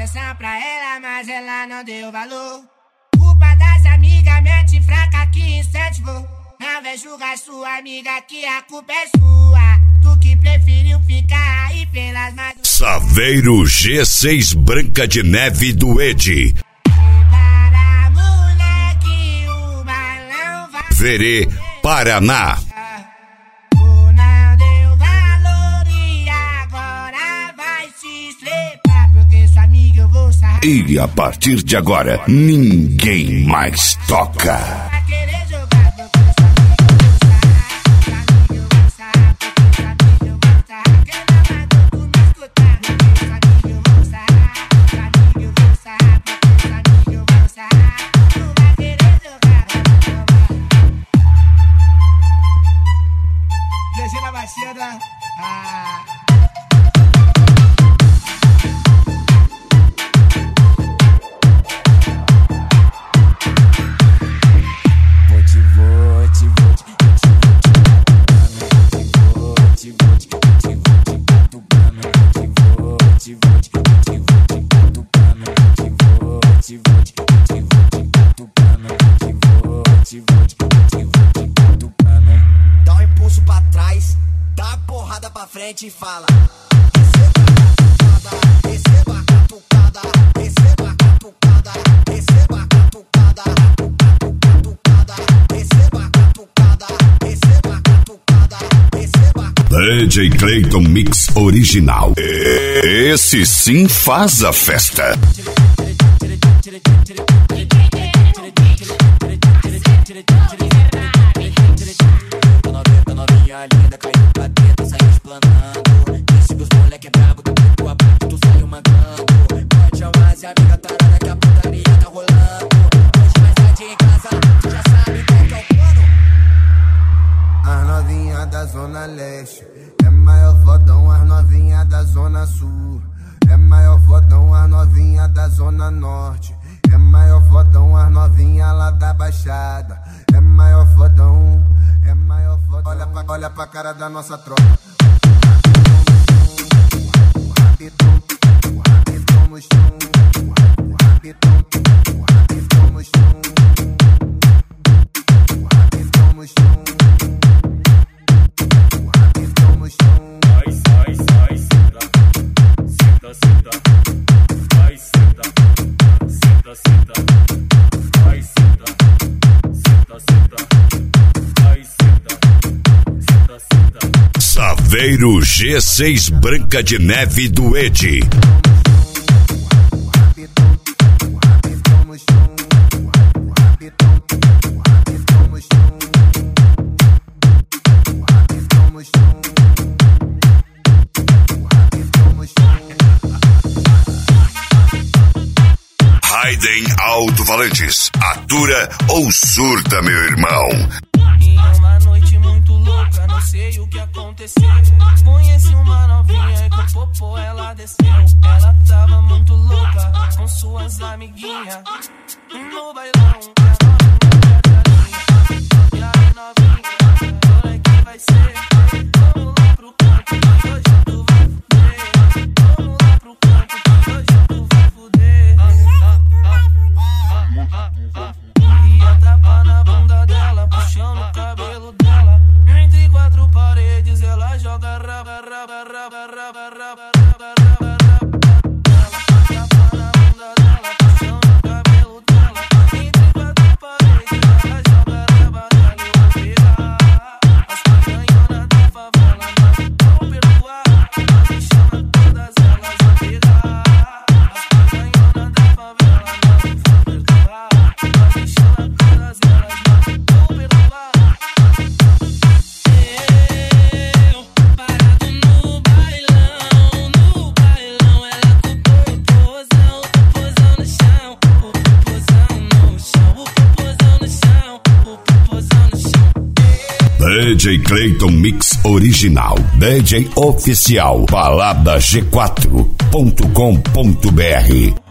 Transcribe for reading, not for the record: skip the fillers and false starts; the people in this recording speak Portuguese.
atenção pra ela, mas ela não deu valor. Culpa das amigas, mente fraca que incentivou. Não vem julgar sua amiga que a culpa é sua. Tu que preferiu ficar aí pelas madrugadas. Saveiro G6 Branca de Neve do Edi. Para moleque, o balão vai. Verê, Paraná. Não deu valor e agora vai se estrepar. Porque sua amiga eu vou sarrar. E a partir de agora, ninguém mais toca. Vai querer jogar, porque sua amiga eu vou sarrar. Sua amiga eu vou sarrar, porque sua amiga eu vou sarrar. Quem não mandou tu me escutar? Porque sua amiga eu vou sarrar. Sua amiga eu vou sarrar, porque sua amiga eu vou sarrar. Tu vai querer jogar, GG na baixada. Dá um impulso pra trás, dá uma porrada pra frente e fala: receba a catucada, receba a catucada, receba a catucada, receba a catucada, receba a catucada, receba a catucada. DJ Clayton Mix Original. Esse sim faz a festa. Novinha linda, caiu pra dentro, saiu explanando. Disse que os moleque é brabo, do tua parte tu saiu mancando. Pode chamar se a amiga tarada que a putaria tá rolando. Hoje mais tarde em casa, tu já sabe qual que é o plano. As novinhas da Zona Leste é maior fodão, as novinhas da Zona Sul é maior fodão, as novinhas da Zona Norte é maior fodão, as novinhas lá da Baixada é maior fodão, é maior fodão. Olha pra cara da nossa tropa. O rabetão no chão, o rabetão no chão, o rabetão no chão. Saveiro G6 Branca de Neve do Edi. Raiden Alto-Falantes. Atura ou surta, meu irmão. Em uma noite muito louca, não sei o que aconteceu. Conheci uma novinha e com popô ela desceu. Ela tava muito louca com suas amiguinhas no bailão. E aí novinha, olha que vai ser. Vamos lá pro canto, que hoje tu vai fuder. Vamos lá pro canto, que hoje tu vai fuder. E atrapa na bunda dela, puxando o cabelo dela. Entre quatro paredes ela joga raba, raba, raba, raba, raba, raba, raba. Ela atrapa na bunda dela, puxando o cabelo dela. Entre quatro paredes ela joga raba dela. Eu vou pegar as paganhonas da favela, não vou perdoar. Me chama todas elas, vou pegar as paganhonas da favela, não vou perdoar. Me chama todas elas, não vou perdoar. Parado no bailão, ela com o popozão no chão, o popozão no chão, o popozão no chão, o popozão no chão. DJ Clayton Mix Original. DJ Oficial. Balada G4.com.br.